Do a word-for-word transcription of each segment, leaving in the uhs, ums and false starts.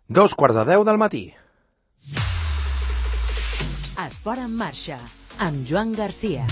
Dos quarts de deu del matí. Esport en marxa, amb Joan Garcia.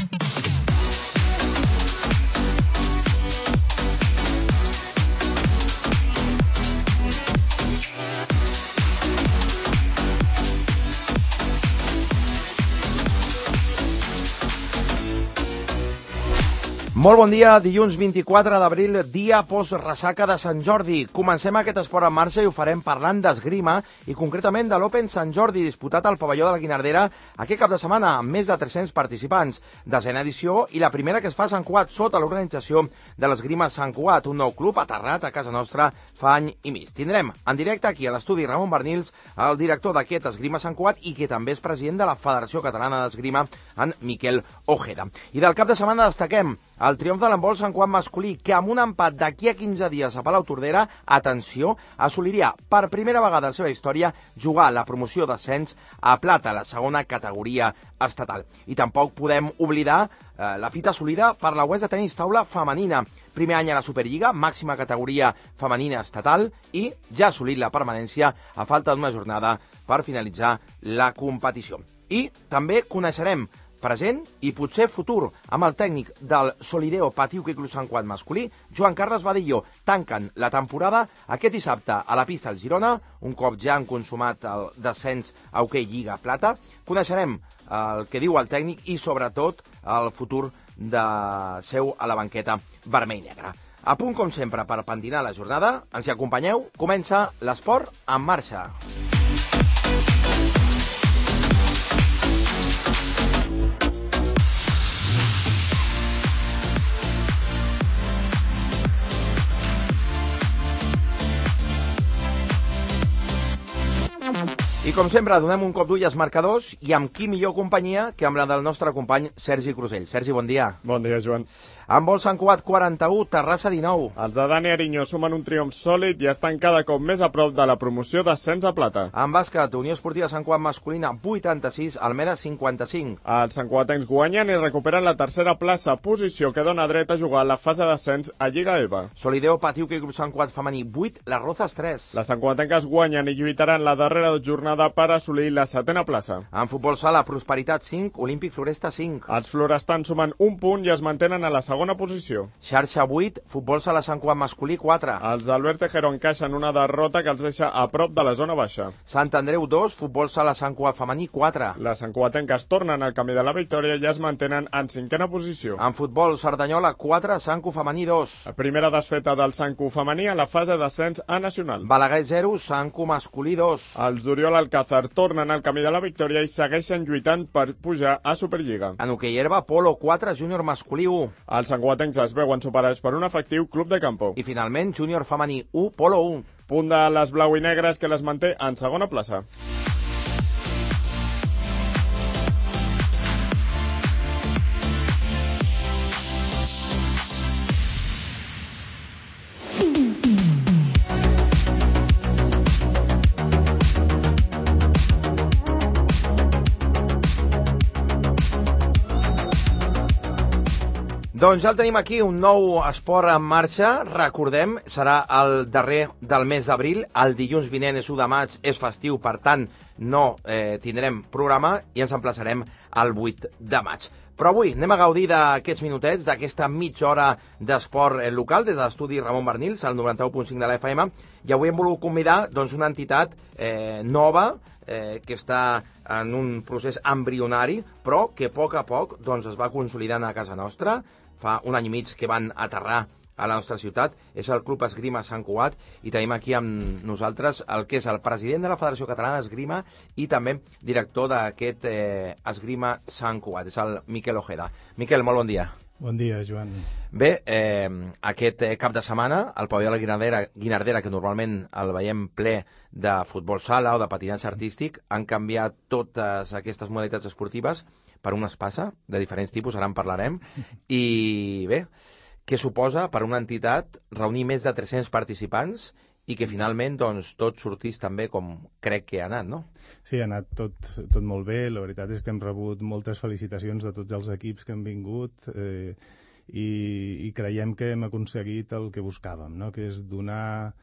Molt bon dia, dilluns vint-i-quatre d'abril, dia post-ressaca de Sant Jordi. Comencem aquest esport en marxa i ho farem parlant d'esgrima i concretament de l'Open Sant Jordi, disputat al pavelló de la Guinardera aquest cap de setmana amb més de tres-cents participants. Desena edició i la primera que es fa a Sant Cugat sota l'organització de l'Esgrima Sant Cugat, un nou club aterrat a casa nostra fa any i mig. Tindrem en directe aquí a l'estudi Ramon Bernils, el director d'aquest Esgrima Sant Cugat i que també és president de la Federació Catalana d'Esgrima, en Miquel Ojeda. I del cap de setmana destaquem el triomf de l'handbol Sant Cugat masculí, que amb un empat d'aquí a quinze dies a Palautordera, atenció, assoliria per primera vegada en la seva història jugar la promoció d'ascens a plata, la segona categoria estatal. I tampoc podem oblidar eh, la fita assolida per la U E S de tenis taula femenina. Primer any a la Superliga, màxima categoria femenina estatal i ja ha assolit la permanència a falta d'una jornada per finalitzar la competició. I també coneixerem present i potser futur amb el tècnic del Solideo Patí Hoquei Club Sant Cugat masculí, Joan Carles Badillo. Tanquen la temporada aquest dissabte a la pista al Girona, un cop ja han consumat el descens a Hoquei Lliga Plata. Coneixerem el que diu el tècnic i sobretot el futur de seu a la banqueta vermell-negra. A punt com sempre per pentinar la jornada, ens hi acompanyeu, comença l'esport en marxa. I com sempre, donem un cop d'ull als marcadors i amb qui millor companyia que amb la del nostre company Sergi Crusell. Sergi, bon dia. Bon dia, Joan. Handbol Sant Cugat quaranta-u, Terrassa dinou. Els de Dani Ariño sumen un triomf sòlid i estan cada cop més a prop de la promoció d'ascens a plata. En bàsquet, Unió Esportiva Sant Cugat masculina vuitanta-sis, Almeda cinquanta-cinc. Els santcugatencs guanyen i recuperen la tercera plaça, posició que dona dret a jugar la fase d'ascens a Lliga E V A. Solideo Patí Hoquei Club Sant Cugat femení vuit, Les Rozas tres. Les santcugatenques guanyen i lluitaran la darrera jornada per assolir la setena plaça. En futbol sala, Prosperitat cinc, Olímpic Floresta cinc. Els florestans sumen un punt i es mantenen a la segona posició. Xarxa vuit, Futbol sala Sant Cugat masculí quatre. Els d'Albert Tejero encaixen una derrota que els deixa a prop de la zona baixa. Sant Andreu dos, Futbol sala Sant Cugat femení quatre. Les santcugatenques tornen al camí de la victòria i es mantenen en cinquena posició. En futbol, Cerdanyola quatre, Sant Cugat femení dos. La primera desfeta del Sant Cugat femení a la fase d'ascens a nacional. Balaguer zero, Sant Cugat masculí dos. Els d'Oriol Alcázar tornen al camí de la victòria i segueixen lluitant per pujar a Superliga. En hoquei herba, Polo quatre, Júnior masculí u. Els santcugatencs es veuen superats per un efectiu club de campo. I finalment, Júnior femení u, Polo u. Punt de les blau i negres que les manté en segona plaça. Doncs ja el tenim aquí, un nou esport en marxa. Recordem, serà el darrer del mes d'abril. El dilluns vinent és u de maig, és festiu, per tant no eh, tindrem programa i ens emplaçarem al vuit de maig. Però avui anem a gaudir d'aquests minutets, d'aquesta mitja hora d'esport local des de l'estudi Ramon Bernils, al noranta-u punt cinc de la F M, i avui hem volgut convidar doncs, una entitat eh, nova eh, que està en un procés embrionari, però que a poc a poc doncs, es va consolidant a casa nostra. Fa un any i mig que van aterrar a la nostra ciutat, és el Club Esgrima Sant Cugat, i tenim aquí amb nosaltres el que és el president de la Federació Catalana d'Esgrima i també director d'aquest eh, Esgrima Sant Cugat, és el Miquel Ojeda. Miquel, molt bon dia. Bon dia, Joan. Bé, eh, aquest cap de setmana, al pavelló de la Guinardera, Guinardera, que normalment el veiem ple de futbol sala o de patinatge artístic, han canviat totes aquestes modalitats esportives per una espasa de diferents tipus, ara en parlarem, i bé, què suposa per una entitat reunir més de tres-cents participants i que finalment doncs, tot sortís també com crec que ha anat, no? Sí, ha anat tot, tot molt bé. La veritat és que hem rebut moltes felicitacions de tots els equips que han vingut eh, i, i creiem que hem aconseguit el que buscàvem, no? Que és donar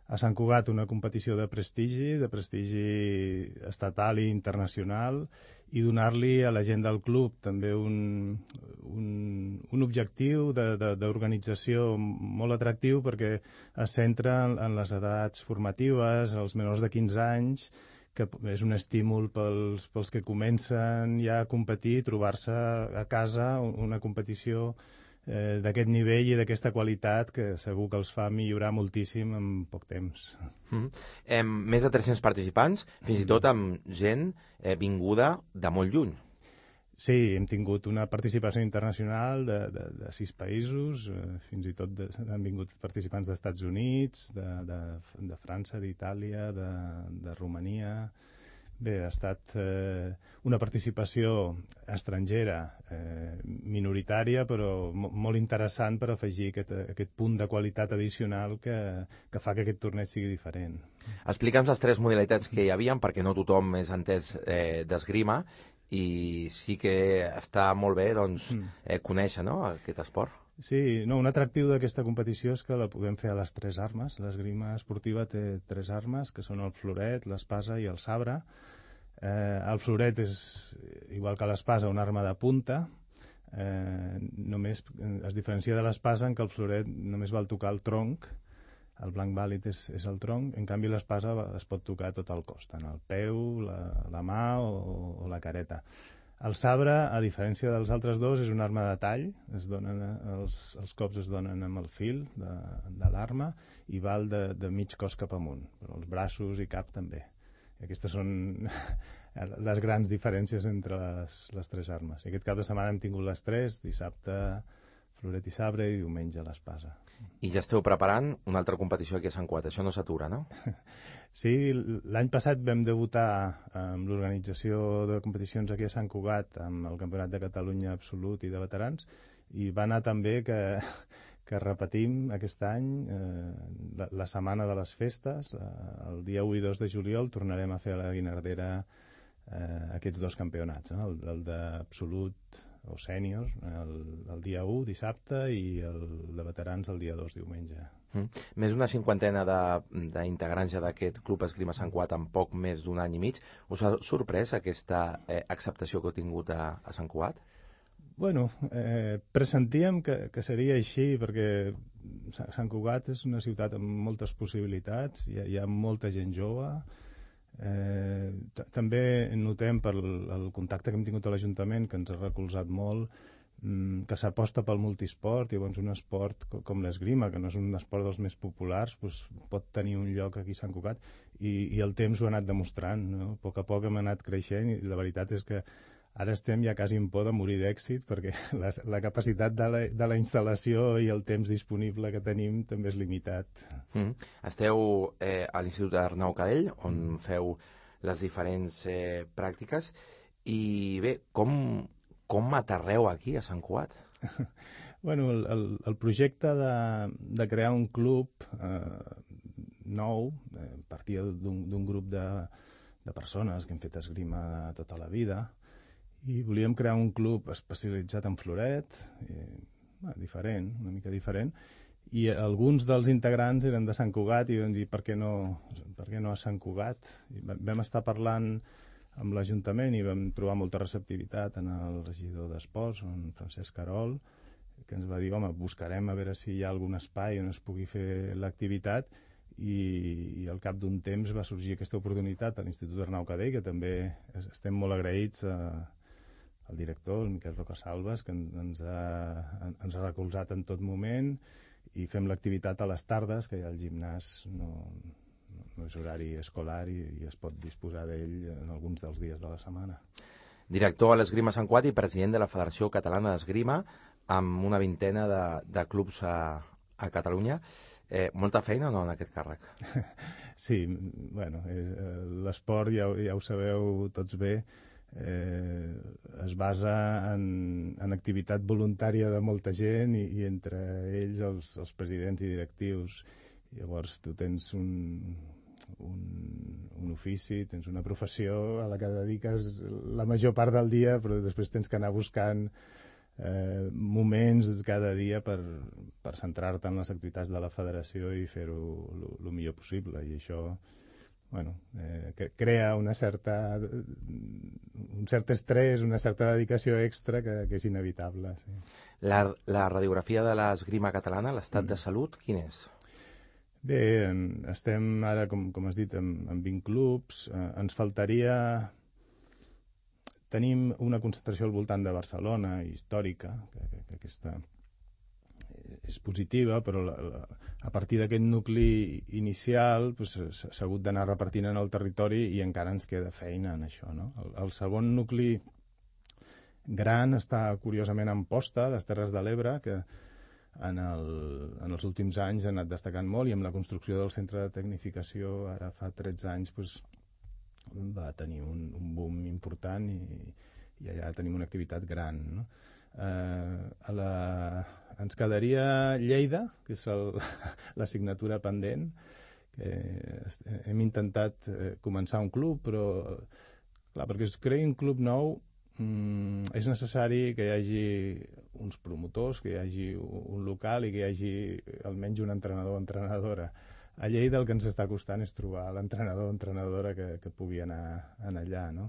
a Sant Cugat una competició de prestigi, de prestigi estatal i internacional, i donar-li a la gent del club també un, un, un objectiu d'organització molt atractiu, perquè es centra en, en les edats formatives, els menors de quinze anys, que és un estímul pels, pels que comencen ja a competir, trobar-se a casa una competició eh, d'aquest nivell i d'aquesta qualitat que segur que els fa millorar moltíssim en poc temps. Mm. Eh, més de tres-cents participants, fins i tot amb gent eh, vinguda de molt lluny. Sí, hem tingut una participació internacional de, de, de sis països, eh, fins i tot de, han vingut participants dels Estats Units, de, de, de França, d'Itàlia, de, de Romania. Bé, ha estat eh, una participació estrangera, eh, minoritària, però mo molt interessant per afegir aquest, aquest punt de qualitat addicional que, que fa que aquest torneig sigui diferent. Explica'ns les tres modalitats que hi havia, perquè no tothom és entès eh, d'esgrima, i sí que està molt bé doncs, eh, conèixer, no?, aquest esport. Sí, no, un atractiu d'aquesta competició és que la podem fer a les tres armes. L'esgrima esportiva té tres armes, que són el floret, l'espasa i el sabre. Eh, el floret és, igual que l'espasa, una arma de punta. Eh, només es diferencia de l'espasa en què el floret només val tocar el tronc. El blanc vàlid és, és el tronc, en canvi l'espasa es pot tocar tot el cos, tant el peu, la, la mà o, o la careta. El sabre, a diferència dels altres dos, és una arma de tall, es donen, els, els cops es donen amb el fil de, de l'arma i val de, de mig cos cap amunt, però els braços i cap també. I aquestes són les grans diferències entre les, les tres armes. I aquest cap de setmana hem tingut les tres, dissabte floret i sabre i diumenge l'espasa. I ja esteu preparant una altra competició aquí a Sant Cugat, això no s'atura, no? Sí, l'any passat vam debutar amb l'organització de competicions aquí a Sant Cugat amb el Campionat de Catalunya absolut i de veterans, i va anar també que, que repetim aquest any eh, la, la setmana de les festes, eh, el dia u i dos de juliol tornarem a fer a la Guinardera eh, aquests dos campionats, eh, el, el d'absolut o sènior, el, el dia u, dissabte, i el de veterans el dia dos, diumenge. Mm. Més d'una cinquantena d'integrants ja d'aquest Club Esgrima Sant Cugat en poc més d'un any i mig. Us ha sorprès aquesta eh, acceptació que heu tingut a, a Sant Cugat? Bueno, eh, pressentíem que, que seria així, perquè Sant Cugat és una ciutat amb moltes possibilitats, hi ha, hi ha molta gent jove. Eh, també notem per el contacte que hem tingut a l'Ajuntament, que ens ha recolzat molt, mm, que s'aposta pel multisport, i llavors un esport com l'esgrima, que no és un esport dels més populars, doncs pot tenir un lloc aquí a Sant Cugat, i, i el temps ho ha anat demostrant, no? A poc a poc hem anat creixent, i la veritat és que ara estem ja quasi en por de morir d'èxit, perquè la, la capacitat de la, de la instal·lació i el temps disponible que tenim també és limitat. Mm. Esteu eh, a l'Institut Arnau Cadell, on mm. feu les diferents eh, pràctiques, i bé, com, com aterreu aquí a Sant Cugat? Bueno, el, el, el projecte de, de crear un club eh, nou, eh, partia d'un grup de, de persones que han fet esgrima tota la vida, i volíem crear un club especialitzat en floret, i, bueno, diferent, una mica diferent, i alguns dels integrants eren de Sant Cugat i vam dir per què no, per què no a Sant Cugat. I vam estar parlant amb l'Ajuntament i vam trobar molta receptivitat en el regidor d'Esports, en Francesc Carol, que ens va dir, home, buscarem a veure si hi ha algun espai on es pugui fer l'activitat, i, i al cap d'un temps va sorgir aquesta oportunitat a l'Institut Arnau Cadell, que també estem molt agraïts a el director, el Miquel Rocasalves, que ens ha, ens ha recolzat en tot moment, i fem l'activitat a les tardes, que ja el gimnàs no, no és horari escolar i, i es pot disposar d'ell en alguns dels dies de la setmana. Director a l'Esgrima Sant Cugat i president de la Federació Catalana d'Esgrima, amb una vintena de, de clubs a, a Catalunya. Eh, molta feina o no en aquest càrrec? Sí, bueno, eh, l'esport, ja, ja ho sabeu tots bé, Eh, es basa en, en activitat voluntària de molta gent, i, i entre ells els, els presidents i directius. Llavors tu tens un, un, un ofici, tens una professió a la que dediques la major part del dia, però després tens que anar buscant eh, moments cada dia per, per centrar-te en les activitats de la federació i fer-ho el millor possible. I això, bueno, eh, que crea una certa, un cert estrès, una certa dedicació extra que, que és inevitable. Sí. La, la radiografia de l'esgrima catalana, l'estat Mm. de salut, quin és? Bé, en- estem ara, com, com has dit, en, en vint clubs. Eh, ens faltaria... Tenim una concentració al voltant de Barcelona, històrica, que, que, que aquesta és positiva, però la, la, a partir d'aquest nucli inicial pues, s'ha s'ha hagut d'anar repartint en el territori i encara ens queda feina en això. No? El, el segon nucli gran està curiosament en Posta, les Terres de l'Ebre, que en, el, en els últims anys ha anat destacant molt, i amb la construcció del centre de tecnificació ara fa tretze anys pues, va tenir un, un boom important i, i allà tenim una activitat gran. No? Eh, a la, ens quedaria Lleida, que és el, l'assignatura pendent, que est- hem intentat eh, començar un club, però clar, perquè es creï un club nou mm, és necessari que hi hagi uns promotors, que hi hagi un local i que hi hagi almenys un entrenador o entrenadora. A Lleida el que ens està costant és trobar l'entrenador o entrenadora que, que pugui anar, anar allà, no?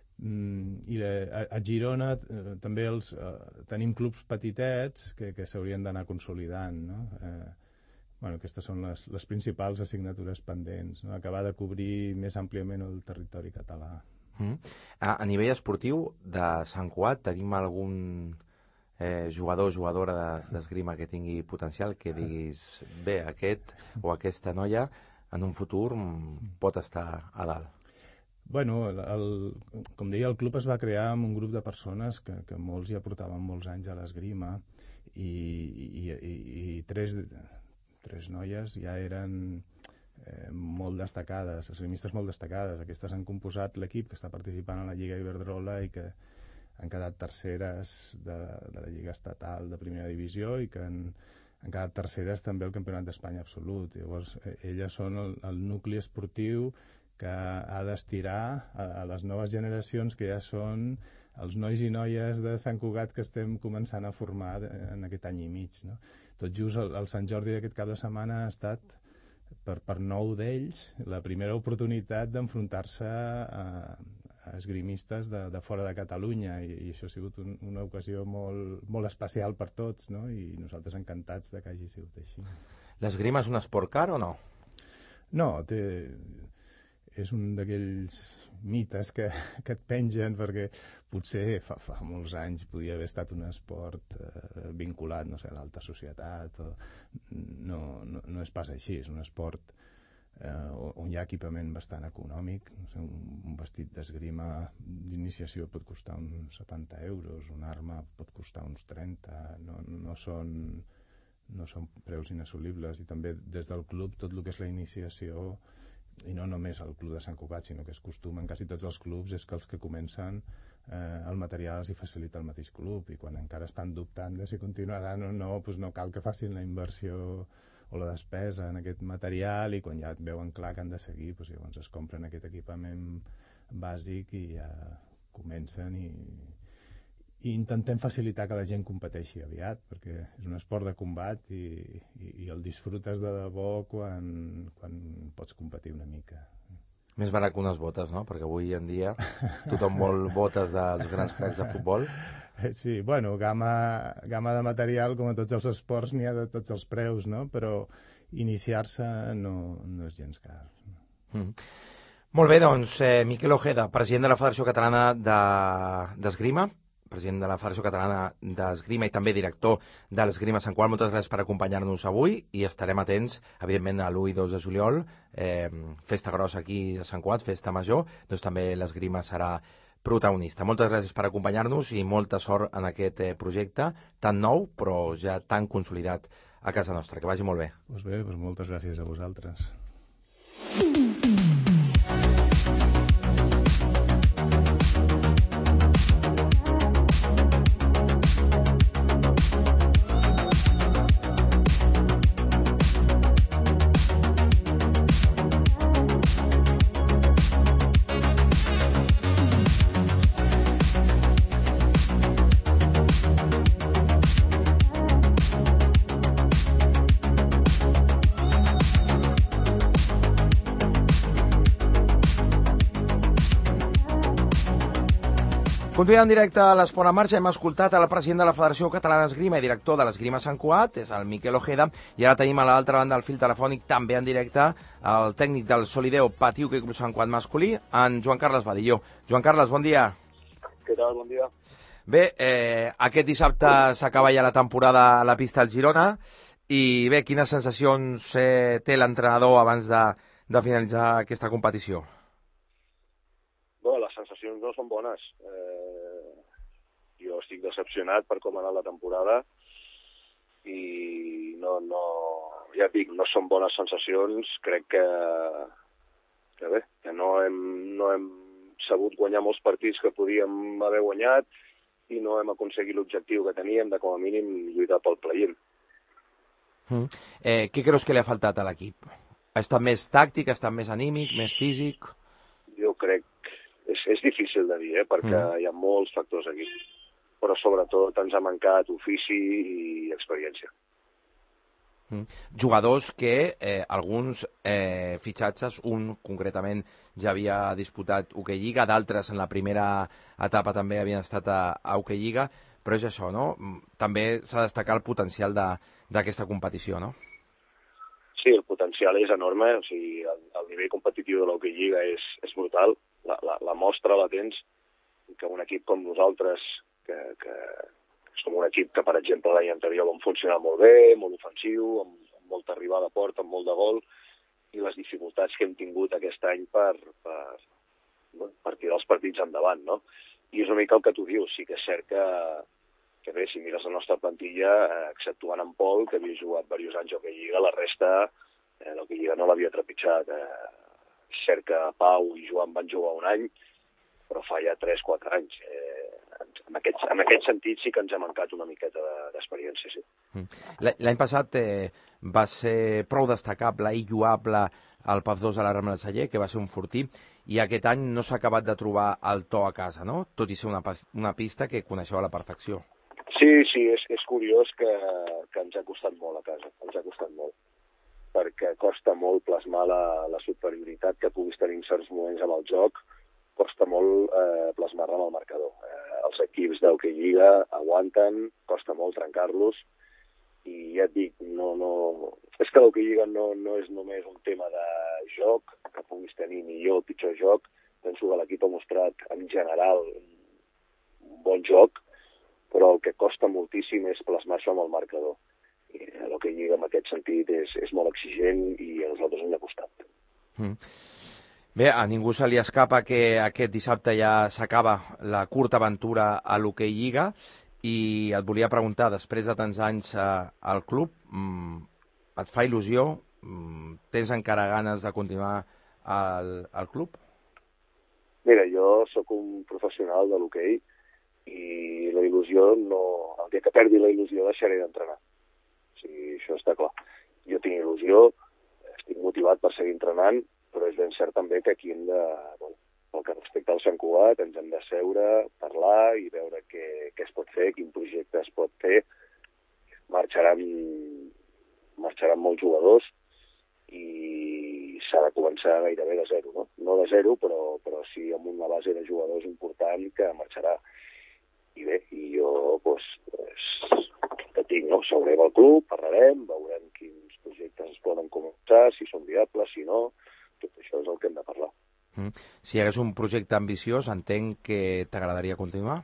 Mm, I a, a Girona eh, també els, eh, tenim clubs petitets que, que s'haurien d'anar consolidant, no? Eh, bueno, aquestes són les, les principals assignatures pendents, no? Acabar de cobrir més àmpliament el territori català. Mm. A, a nivell esportiu de Sant Cugat tenim algun eh, jugador o jugadora de- d'esgrima que tingui potencial, que diguis, bé, aquest o aquesta noia en un futur mm, pot estar a dalt? Bueno, el, el, com deia, el club es va crear amb un grup de persones que, que molts ja portaven molts anys a l'esgrima i, i, i, i tres, tres noies ja eren eh, molt destacades, esgrimistes molt destacades. Aquestes han composat l'equip que està participant a la Lliga Iberdrola i que han quedat terceres de, de la Lliga Estatal de Primera Divisió i que han, han quedat terceres també al Campionat d'Espanya absolut. Llavors, eh, elles són el, el nucli esportiu que ha d'estirar a, a les noves generacions que ja són els nois i noies de Sant Cugat que estem començant a formar en aquest any i mig. No? Tot just el, el Sant Jordi d'aquest cap de setmana ha estat per, per nou d'ells la primera oportunitat d'enfrontar-se a, a esgrimistes de, de fora de Catalunya i, i això ha sigut un, una ocasió molt, molt especial per tots, no? I nosaltres encantats de que hagi sigut així. L'esgrima és un esport car o no? No, té, és un d'aquells mites que, que et pengen perquè potser fa, fa molts anys podia haver estat un esport eh, vinculat, no sé, a l'alta societat. O, no, no, no és pas així, és un esport eh, on hi ha equipament bastant econòmic. No sé, un, un vestit d'esgrima d'iniciació pot costar uns setanta euros, una arma pot costar uns trenta, no, no són... no són preus inassolibles, i també des del club tot el que és la iniciació, i no només el club de Sant Cugat, sinó que es costuma en quasi tots els clubs, és que els que comencen eh, el material els hi facilita el mateix club, i quan encara estan dubtant de si continuaran o no, doncs no cal que facin la inversió o la despesa en aquest material, i quan ja veuen clar que han de seguir, doncs llavors es compren aquest equipament bàsic i ja comencen i i intentem facilitar que la gent competeixi aviat, perquè és un esport de combat i, i, i el disfrutes de debò quan, quan pots competir una mica. Més barat que unes botes, no? Perquè avui en dia tothom vol botes dels grans cracs de futbol. Sí, bueno, gamma, gamma de material, com a tots els esports, n'hi ha de tots els preus, no? Però iniciar-se no, no és gens car. Mm. Molt bé, doncs, eh, Miquel Ojeda, president de la Federació Catalana de- d'Esgrima, president de la Federació Catalana d'Esgrima i també director de l'Esgrima Sant Cugat. Moltes gràcies per acompanyar-nos avui i estarem atents, evidentment, a l'u i dos de juliol, eh, festa grossa aquí a Sant Cugat, festa major, doncs també l'Esgrima serà protagonista. Moltes gràcies per acompanyar-nos i molta sort en aquest eh, projecte tan nou però ja tan consolidat a casa nostra. Que vagi molt bé. Doncs bé, doncs moltes gràcies a vosaltres. Continuem en directe a l'Esport en Marxa. Hem escoltat el president de la Federació Catalana d'Esgrima i director de l'Esgrima Sant Cugat, és el Miquel Ojeda, i ara tenim a l'altra banda del fil telefònic, també en directe, el tècnic del Solideo Patí Hoquei Club Sant Cugat masculí, en Joan Carles Badilló. Joan Carles, bon dia. Què tal? Bon dia. Bé, eh, aquest dissabte s'acaba ja la temporada a la pista al Girona, i bé, quines sensacions eh, té l'entrenador abans de, de finalitzar aquesta competició? Bé, les sensacions no són bones. Eh, jo estic decepcionat per com ha anat la temporada i no, no, ja et dic, no són bones sensacions. Crec que, que bé, que no hem, no hem sabut guanyar molts partits que podíem haver guanyat i no hem aconseguit l'objectiu que teníem de, com a mínim, lluitar pel play-in. Mm. Eh, què creus que li ha faltat a l'equip? Ha estat més tàctic, ha estat més anímic, més físic? Jo crec és, és difícil de dir, eh, perquè mm. hi ha molts factors aquí. Però sobretot ens ha mancat ofici i experiència. Mm. Jugadors que eh, alguns eh, fitxatges, un concretament ja havia disputat Hoquei Lliga, d'altres en la primera etapa també havien estat a, a Hoquei Lliga, però és això, no? També s'ha de destacar el potencial d'aquesta competició, no? Sí, el potencial és enorme, o sigui, el, el nivell competitiu de l'Hoquei Lliga és, és brutal. La, la, la mostra la tens que un equip com nosaltres, que, que som un equip que, per exemple, l'any anterior vam funcionar molt bé, molt ofensiu, amb, amb molta arribada a porta, amb molt de gol, i les dificultats que hem tingut aquest any per, per, per tirar els partits endavant, no? I és una mica el que tu dius, sí que és cert que, que bé, si mires la nostra plantilla, eh, exceptuant en Pol, que havia jugat diversos anys a Hoquei Lliga, la resta, eh, l'Hoquei Lliga no l'havia trepitjat. Eh, és cert que Pau i Joan van jugar un any, però fa ja tres quatre anys. Eh, en, aquest, en aquest sentit sí que ens ha mancat una miqueta d'experiència, sí. L'any passat eh, va ser prou destacable i lloable el P A F dos a la Rambla de Celler, que va ser un fortí, i aquest any no s'ha acabat de trobar el to a casa, no? Tot i ser una, una pista que coneixeu a la perfecció. Sí, sí, és, és curiós que, que ens ha costat molt a casa, ens ha costat molt, perquè costa molt plasmar la, la superioritat que puguis tenir en certs moments amb el joc, costa molt eh, plasmar-la amb el marcador. Eh, els equips d'Hoquei Lliga aguanten, costa molt trencar-los, i ja et dic, no, no... és que l'Hoquei Lliga no, no és només un tema de joc, que puguis tenir millor o pitjor joc. Penso que l'equip ha mostrat en general un bon joc, però el que costa moltíssim és plasmar-se amb el marcador. I l'Hoquei Lliga en aquest sentit és, és molt exigent i a nosaltres ens ha costat. Mm. Bé, a ningú se li escapa que aquest dissabte ja s'acaba la curta aventura a l'Hoquei Lliga, i et volia preguntar, després de tants anys eh, al club, mm, et fa il·lusió? Mm, tens encara ganes de continuar al, al club? Mira, jo sóc un professional de l'hoquei i la il·lusió no... El dia que perdi la il·lusió deixaré d'entrenar. O sigui, això està clar. Jo tinc il·lusió, estic motivat per seguir entrenant, però és ben cert també que aquí hem de... Bueno, pel que respecta al Sant Cugat, ens hem de seure, parlar i veure què, què es pot fer, quin projecte es pot fer. Marxaran, marxaran molts jugadors i s'ha de començar gairebé de zero, no? No de zero, però, però sí amb una base de jugadors important que marxarà. I bé, i jo, doncs, pues, que tinc, no? Seurem al club, parlarem, veurem quins projectes es poden començar, si són viables, si no, tot això és el que hem de parlar. Mm. Si hi hagués un projecte ambiciós, entenc que t'agradaria continuar?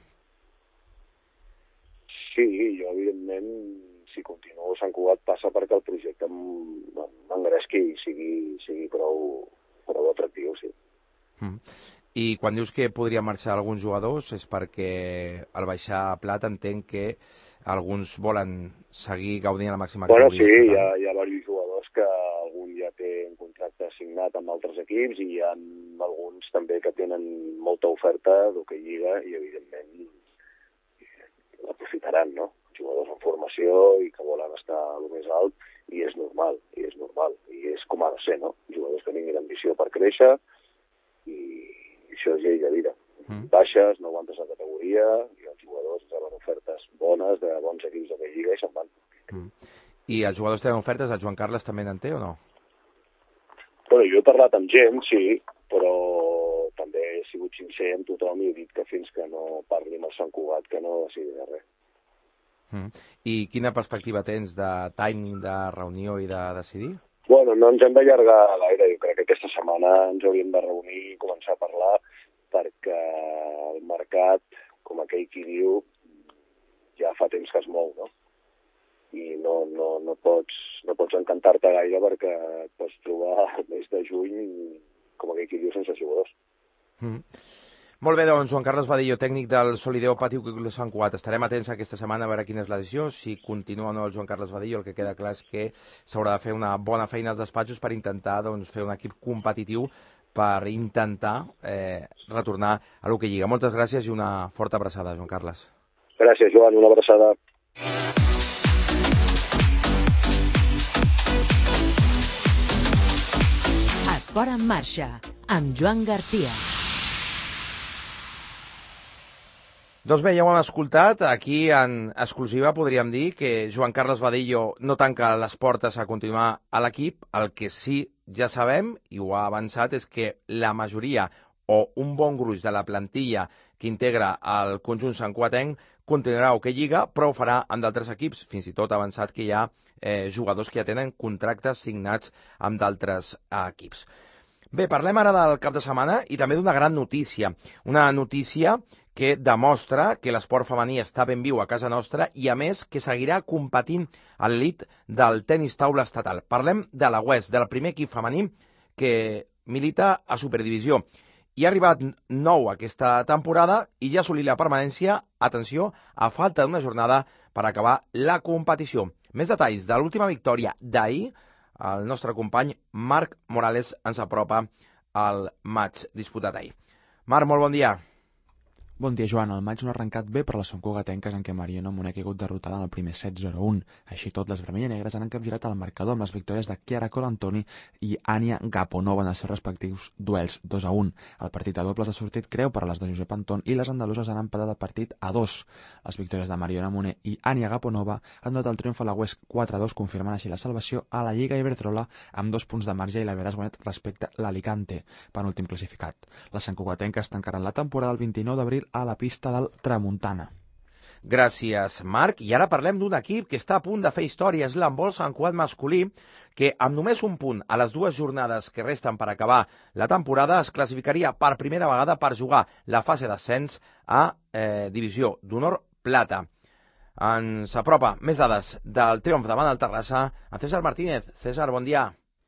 Sí, jo, evidentment, si continuo a Sant Cugat passa perquè el projecte m'engresqui i sigui, sigui prou, prou atractiu, sí. Mm. I quan dius que podria marxar alguns jugadors és perquè al baixar a plat entenc que alguns volen seguir gaudint a la màxima bueno, categoria. Bueno, sí, hi ha, hi ha diversos jugadors que algun ja té un contracte signat amb altres equips i hi ha alguns també que tenen molta oferta d'Hoquei Lliga i evidentment l'aprofitaran, no? Jugadors en formació i que volen estar a lo més alt i és normal, i és normal, i és com ha de ser, no? Jugadors que tinguin ambició per créixer i això és llei de vida. Mm. Baixes, no aguantes la categoria i els jugadors reben ofertes bones de bons equips d'Hoquei Lliga i se'n van. Mm. I els jugadors tenen ofertes, el Joan Carles també n'en té o no? Bueno, jo he parlat amb gent, sí, però també és, sigut sincer amb tothom i he dit que fins que no parli amb el Sant Cugat que no decidiré res. Mm. I quina perspectiva tens de timing, de reunió i de decidir? Bueno, no ens hem d'allargar gaire. Jo crec que aquesta setmana ens hauríem de reunir i començar a parlar perquè el mercat, com aquell qui diu, ja fa temps que es mou, no? I no, no, no pots, no pots encantar-te gaire perquè et pots trobar el mes de juny, com aquell qui diu, sense jugadors. Mm. Molt bé, doncs, Joan Carles Badillo, tècnic del Solideo Patio Club Sant Cugat. Estarem atents aquesta setmana a veure quina és la decisió. Si continua o no el Joan Carles Badillo, el que queda clar és que s'haurà de fer una bona feina als despatxos per intentar doncs, fer un equip competitiu per intentar eh, retornar a l'Hockey Lliga. Moltes gràcies i una forta abraçada, Joan Carles. Gràcies, Joan, una abraçada. Esport en marxa, amb Joan Garcia. Doncs bé, ja ho hem escoltat. Aquí, en exclusiva, podríem dir que Joan Carles Badillo no tanca les portes a continuar a l'equip. El que sí ja sabem, i ho ha avançat, és que la majoria o un bon gruix de la plantilla que integra el conjunt santcugatenc continuarà a Hockey Lliga, però ho farà amb d'altres equips. Fins i tot ha avançat que hi ha eh, jugadors que ja tenen contractes signats amb d'altres eh, equips. Bé, parlem ara del cap de setmana i també d'una gran notícia. Una notícia que demostra que l'esport femení està ben viu a casa nostra i, a més, que seguirà competint a l'elit del tenis taula estatal. Parlem de la U E S, del primer equip femení que milita a Superdivisió. Hi ha arribat nou aquesta temporada i ja ha assolit la permanència, atenció, a falta d'una jornada per acabar la competició. Més detalls de l'última victòria d'ahir, el nostre company Marc Morales ens apropa al maig disputat ahir. Marc, molt bon dia. Bon dia, Joan. El maig no ha arrencat bé per les santcugatenques en què Mariona Moner ha caigut derrotada en el primer set zero un. Així tot, les vermella-negres han encapgirat el marcador amb les victòries de Chiara Colantoni i Ania Gaponova en els seus respectius duels dos a un. El partit de dobles ha sortit creu per a les de Josep Anton i les andaluses han empatat el partit a dos. Les victòries de Mariona Moner i Ania Gaponova han donat el triomf a la U E S quatre a dos, confirmant així la salvació a la Lliga Iberdrola amb dos punts de marge i la Veras Bonet respecte a l'Alicante, penúltim classificat. Les santcugatenques tancaran la temporada el vint-i-nou d'abril a la pista del Tramuntana. Gràcies, Marc. I ara parlem d'un equip que està a punt de fer història, és l'handbol Sant Cugat masculí, que amb només un punt a les dues jornades que resten per acabar la temporada es classificaria per primera vegada per jugar la fase d'ascens a eh, Divisió d'Honor Plata. Ens apropa més dades del triomf davant el Terrassa en César Martínez. César, bon dia.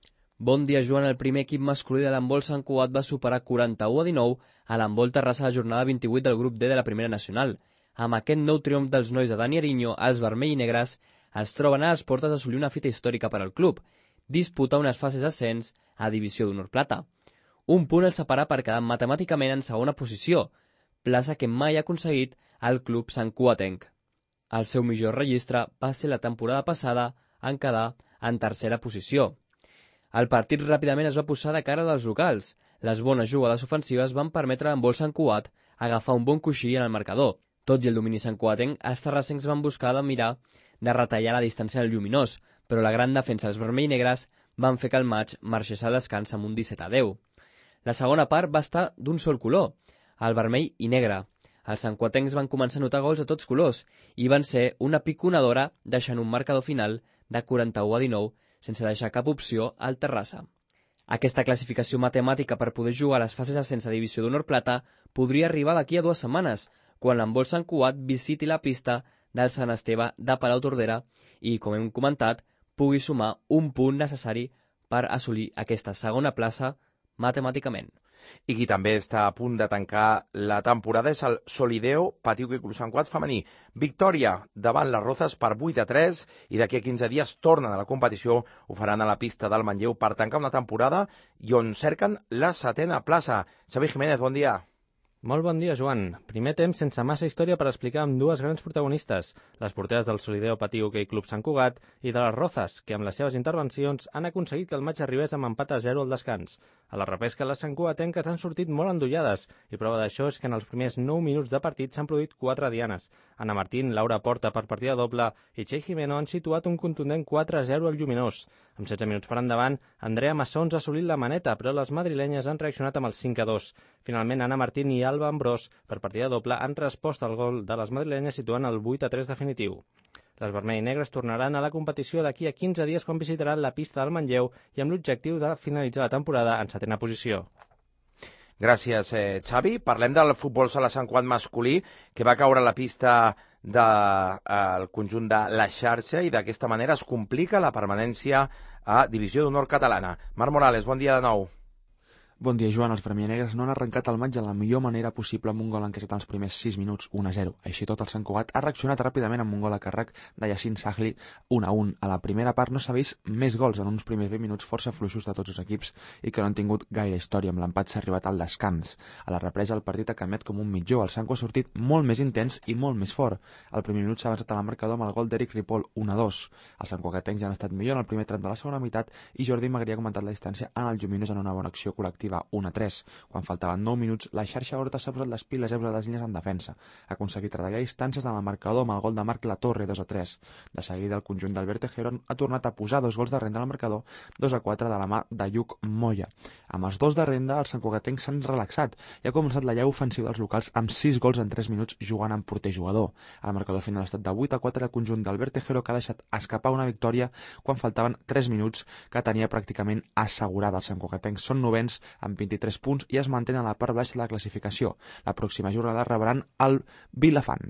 Bon dia, Joan. El primer equip masculí de l'handbol Sant Cugat va superar quaranta-u a dinou a l'handbol Terrassa a la jornada vint-i-vuit del grup D de la primera nacional. Amb aquest nou triomf dels nois de Dani Ariño, els vermell i negres es troben a les portes d'assolir una fita històrica per al club, disputar unes fases d'ascens a Divisió d'Honor Plata. Un punt els separa per quedar matemàticament en segona posició, plaça que mai ha aconseguit el club santcugatenc. El seu millor registre va ser la temporada passada en quedar en tercera posició. El partit ràpidament es va posar de cara dels locals. Les bones jugades ofensives van permetre a l'handbol Sant Cugat agafar un bon coixí en el marcador. Tot i el domini santcugatenc, els terrassencs van buscar de mirar de retallar la distància del lluminós, però la gran defensa dels vermell i negres van fer que el maig marxés al descans amb un disset a deu. La segona part va estar d'un sol color, el vermell i negre. Els santcugatencs van començar a notar gols a tots colors i van ser una piconadora deixant un marcador final de quaranta-u a dinou sense deixar cap opció al Terrassa. Aquesta classificació matemàtica per poder jugar a les fases d'ascens a Divisió d'Honor Plata podria arribar d'aquí a dues setmanes, quan l'handbol Sant Cugat visiti la pista del Sant Esteve de Palau-Tordera i, com hem comentat, pugui sumar un punt necessari per assolir aquesta segona plaça matemàticament. I qui també està a punt de tancar la temporada és el Solideo Patio Club Sant Cugat femení. Victòria davant les Rozas per vuit a tres i d'aquí a quinze dies tornen a la competició, ho faran a la pista del Manlleu per tancar una temporada i on cerquen la setena plaça. Xavi Jiménez, bon dia. Molt bon dia, Joan. Primer temps sense massa història per explicar amb dues grans protagonistes, les porteres del Solideo Patio Hockey Club Sant Cugat i de les Rozas, que amb les seves intervencions han aconseguit que el maig arribés amb empat a zero al descans. A la repesca, les santcugatenques han sortit molt endollades i prova d'això és que en els primers nou minuts de partit s'han produït quatre dianes. Anna Martín, Laura Porta per partida doble i Txell Jimeno han situat un contundent quatre a zero al lluminós. Amb setze minuts per endavant, Andrea Massons ha assolit la maneta, però les madrilenyes han reaccionat amb el cinc a dos. Finalment, Anna Martín i Alba Ambrós, per partida doble, han respost al gol de les madrilenyes situant el vuit a tres definitiu. Les vermell i negres tornaran a la competició d'aquí a quinze dies quan visitaran la pista del Manlleu i amb l'objectiu de finalitzar la temporada en setena posició. Gràcies, eh, Xavi. Parlem del futbol sala Sant Cugat masculí, que va caure a la pista del eh, conjunt de la xarxa i d'aquesta manera es complica la permanència a Divisió d'Honor Catalana. Marc Morales, bon dia de nou. Bon dia, Joan. Els vermellanegres no han arrencat el maig de la millor manera possible amb un gol encaixat en els primers sis minuts, un a zero. Així tot, el Sant Cugat ha reaccionat ràpidament amb un gol a càrrec de Yacine Sahli, un a un. A la primera part no s'ha vist més gols en uns primers vint minuts força fluixos de tots els equips i que no han tingut gaire història. Amb l'empat s'ha arribat al descans. A la represa el partit ha canviat com un mitjó. El Sant Cugat ha sortit molt més intens i molt més fort. Al primer minut s'ha avançat a la marcador amb el gol d'Eric Ripoll, un a dos. Els santcugatencs ja han estat millor en el primer tram de la segona meitat i Jordi Magri ha comentat la distància en el Lluminós en una bona acció col·lectiva, un a tres. Quan faltaven nou minuts, la xarxa Horta s'ha posat les piles i ha posat les línies en defensa. Ha aconseguit retallar distàncies en el marcador amb el gol de Marc Latorre, dos a tres. De seguida, el conjunt d'Albert Tejeron ha tornat a posar dos gols de renda al marcador, dos a quatre de la mà de Lluc Moya. Amb els dos de renda, els santcugatencs s'han relaxat i ha començat la llau ofensiva dels locals amb sis gols en tres minuts jugant amb porter jugador. El marcador final ha estat de vuit a quatre el conjunt d'Albert Tejero, que ha deixat escapar una victòria quan faltaven tres minuts que tenia pràcticament assegurada. Els santcugatencs són novens amb vint-i-tres punts i es mantenen a la part baixa de la classificació. La pròxima jornada rebran el Vilafant.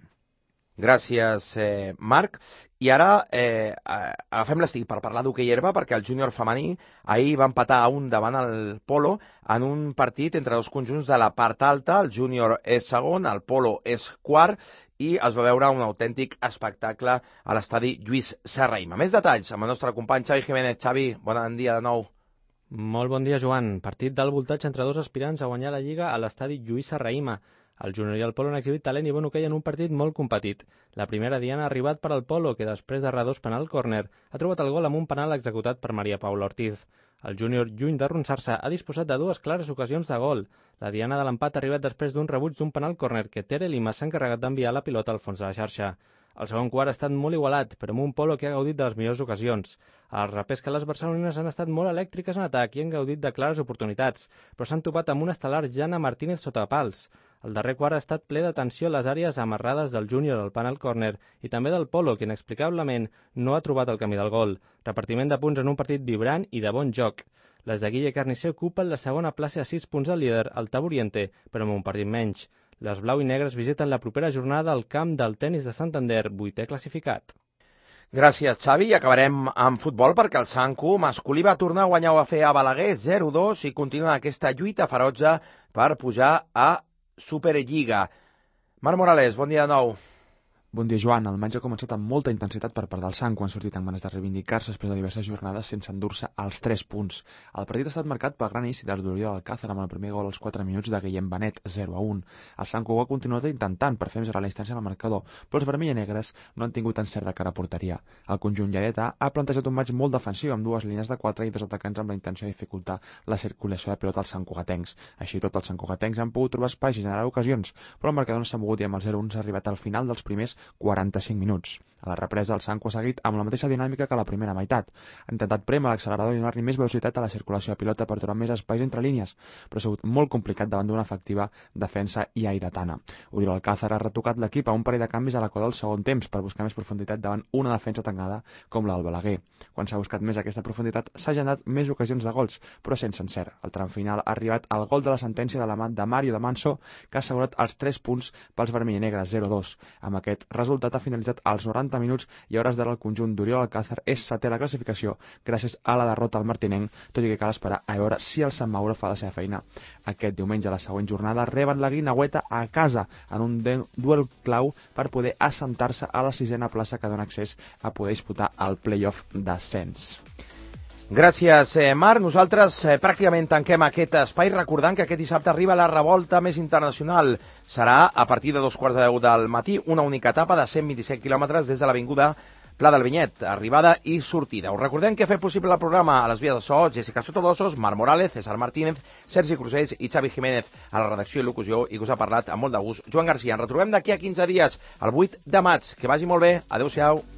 Gràcies, eh, Marc. I ara eh, agafem l'estic per parlar d'hoquei herba, perquè el júnior femení ahir va empatar a un davant el Polo en un partit entre dos conjunts de la part alta. El júnior és segon, el Polo és quart, i es va veure un autèntic espectacle a l'estadi Lluís Serrahima. Més detalls amb el nostre company Xavi Jiménez. Xavi, bon dia de nou. Molt bon dia, Joan. Partit d'alt voltatge entre dos aspirants a guanyar la Lliga a l'estadi Lluís Serrahima. El júnior i el Polo han exhibit talent i bon hoquei en un partit molt competit. La primera diana ha arribat per al Polo, que després de redós penal córner ha trobat el gol amb un penal executat per Maria Paula Ortiz. El júnior, lluny d'arronsar-se, ha disposat de dues clares ocasions de gol. La diana de l'empat ha arribat després d'un rebuig d'un penal córner que Tere Lima s'ha encarregat d'enviar la pilota al fons de la xarxa. El segon quart ha estat molt igualat, però amb un Polo que ha gaudit de les millors ocasions. Els rapers que les barcelonines han estat molt elèctriques en atac i han gaudit de clares oportunitats, però s'han topat amb un estel·lar Jana Martínez sota pals. El darrer quart ha estat ple d'atenció a les àrees amarrades del júnior al penal córner i també del Polo, que inexplicablement no ha trobat el camí del gol. Repartiment de punts en un partit vibrant i de bon joc. Les de Guille Carnicer ocupen la segona plaça a sis punts del líder, el Taburiente, però amb un partit menys. Les blau i negres visiten la propera jornada al camp del Tenis de Santander, vuitè classificat. Gràcies, Xavi. I acabarem amb futbol perquè el Sancu masculí va tornar a guanyar o a fer a Balaguer zero dos i continua aquesta lluita ferotge per pujar a Superliga. Marc Morales, bon dia de nou. Bon dia, Joan. El maig ha començat amb molta intensitat per part del Sancu. Han sortit amb ganes de reivindicar-se després de diverses jornades sense endur-se als tres punts. El partit ha estat marcat pel gran inici del Oriol Alcázar amb el primer gol als quatre minuts de Guillem Benet, zero a un. El Sancu ho ha continuat intentant per fer més gran la distància en el marcador, però els vermell i negres no han tingut encert de cara a porteria. El conjunt lleidatà ha plantejat un maig molt defensiu amb dues línies de quatre i dos atacants amb la intenció de dificultar la circulació de pilota als santcugatencs. Així tot, els santcugatencs han pogut trobar espais i generar ocasions, però el marcador no s'ha mogut i amb el zero a un s'ha arribat al final dels primers quaranta-cinc minuts. A la represa, el Sancu ha seguit amb la mateixa dinàmica que la primera meitat. Ha intentat prémer l'accelerador i donar-li més velocitat a la circulació de pilota per trobar més espais entre línies, però ha sigut molt complicat davant d'una efectiva defensa lleidatana. Oriol Alcázar ha retocat l'equip a un parell de canvis a la coda del segon temps per buscar més profunditat davant una defensa tancada com la del Balaguer. Quan s'ha buscat més aquesta profunditat, s'ha generat més ocasions de gols, però sense encert. Al tram final ha arribat el gol de la sentència de la mà de Mario de Manso, que ha assegurat els tres punts pels vermell i negres, zero a dos. Amb aquest resultat ha finalitzat als noranta minuts i a hores d'ara el conjunt d'Oriol Alcázar és setè a la classificació gràcies a la derrota al Martinenc, tot i que cal esperar a veure si el Sant Mauro fa la seva feina. Aquest diumenge, a la següent jornada, reben la Guineueta a casa en un duel clau per poder assentar-se a la sisena plaça que dona accés a poder disputar el play-off d'ascens. Gràcies, eh, Marc. Nosaltres eh, pràcticament tanquem aquest espai recordant que aquest dissabte arriba la revolta més internacional. Serà a partir de dos quarts de deu del matí, una única etapa de cent vint-i-set quilòmetres des de l'avinguda Pla del Vinyet, arribada i sortida. Us recordem que ha fet possible el programa a les vies de so Jessica Sotodosos, Marc Morales, César Martínez, Sergi Crusells i Xavi Jiménez a la redacció i locució, i que us ha parlat amb molt de gust Joan Garcia. Ens retrobem d'aquí a quinze dies, el vuit de maig. Que vagi molt bé. Adéu-siau.